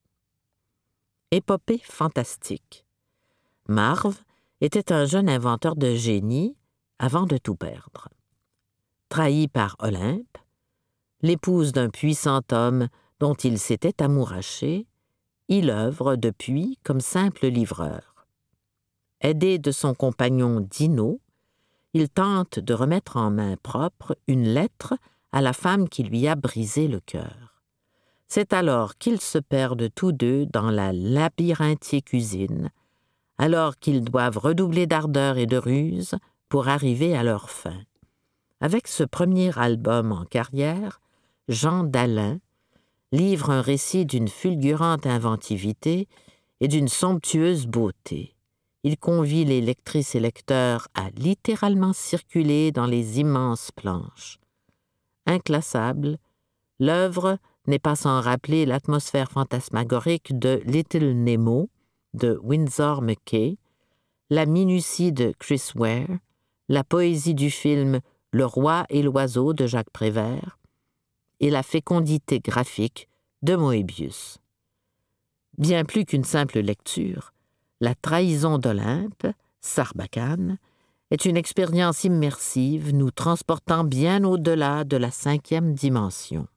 Épopée fantastique. Marv était un jeune inventeur de génie, avant de tout perdre. Trahi par Olympe, l'épouse d'un puissant homme dont il s'était amouraché, il œuvre depuis comme simple livreur. Aidé de son compagnon Dino, il tente de remettre en main propre une lettre à la femme qui lui a brisé le cœur. C'est alors qu'ils se perdent tous deux dans la labyrinthique usine, alors qu'ils doivent redoubler d'ardeur et de ruse pour arriver à leur fin. Avec ce premier album en carrière, Jean Dalin livre un récit d'une fulgurante inventivité et d'une somptueuse beauté. Il convie les lectrices et lecteurs à littéralement circuler dans les immenses planches. Inclassable, l'œuvre n'est pas sans rappeler l'atmosphère fantasmagorique de Little Nemo de Winsor McCay, la minutie de Chris Ware, la poésie du film Le roi et l'oiseau de Jacques Prévert et la fécondité graphique de Moebius. Bien plus qu'une simple lecture, La trahison d'Olympe, Sarbacane, est une expérience immersive nous transportant bien au-delà de la cinquième dimension.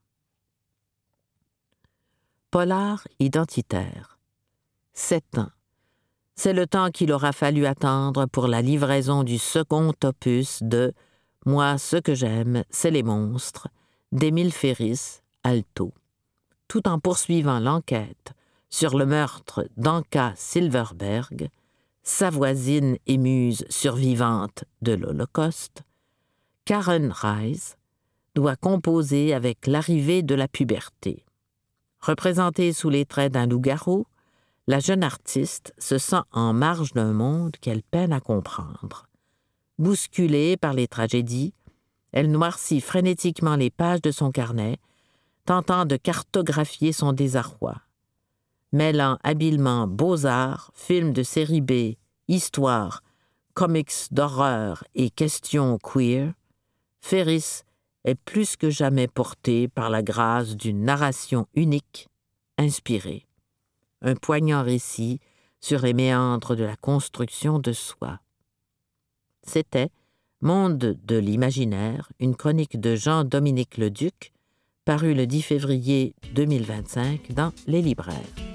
Polar identitaire. Sept ans. C'est le temps qu'il aura fallu attendre pour la livraison du second opus de « Moi, ce que j'aime, c'est les monstres » d'Émile Ferris, alto. Tout en poursuivant l'enquête sur le meurtre d'Anka Silverberg, sa voisine et muse survivante de l'Holocauste, Karen Reisz doit composer avec l'arrivée de la puberté. Représentée sous les traits d'un loup-garou, la jeune artiste se sent en marge d'un monde qu'elle peine à comprendre. Bousculée par les tragédies, elle noircit frénétiquement les pages de son carnet, tentant de cartographier son désarroi. Mêlant habilement beaux-arts, films de série B, histoire, comics d'horreur et questions queer, Ferris est plus que jamais porté par la grâce d'une narration unique, inspirée. Un poignant récit sur les méandres de la construction de soi. C'était Monde de l'imaginaire, une chronique de Jean-Dominique Leduc, parue le dix février deux mille vingt-cinq dans Les Libraires.